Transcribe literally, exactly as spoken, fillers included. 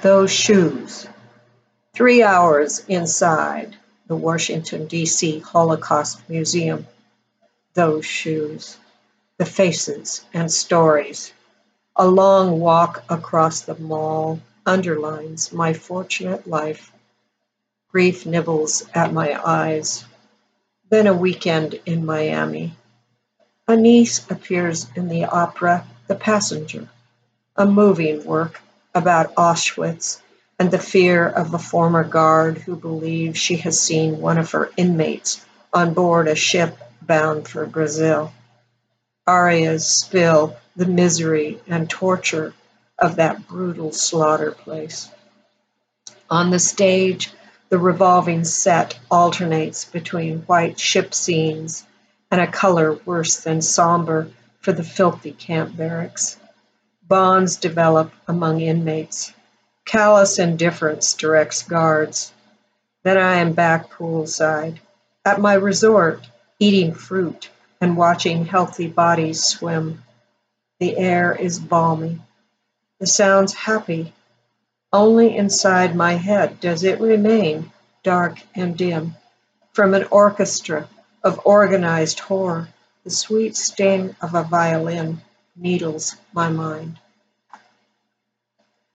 Those shoes. Three hours inside the Washington, D C Holocaust Museum. Those shoes. The faces and stories. A long walk across the mall underlines my fortunate life. Grief nibbles at my eyes. Then a weekend in Miami. A niece appears in the opera The Passenger, a moving work about Auschwitz and the fear of a former guard who believes she has seen one of her inmates on board a ship bound for Brazil. Arias spill the misery and torture of that brutal slaughter place. On the stage, the revolving set alternates between white ship scenes and a color worse than somber for the filthy camp barracks. Bonds develop among inmates. Callous indifference directs guards. Then I am back poolside, at my resort, eating fruit and watching healthy bodies swim. The air is balmy. The sound's happy. Only inside my head does it remain dark and dim. From an orchestra of organized horror, the sweet sting of a violin needles my mind.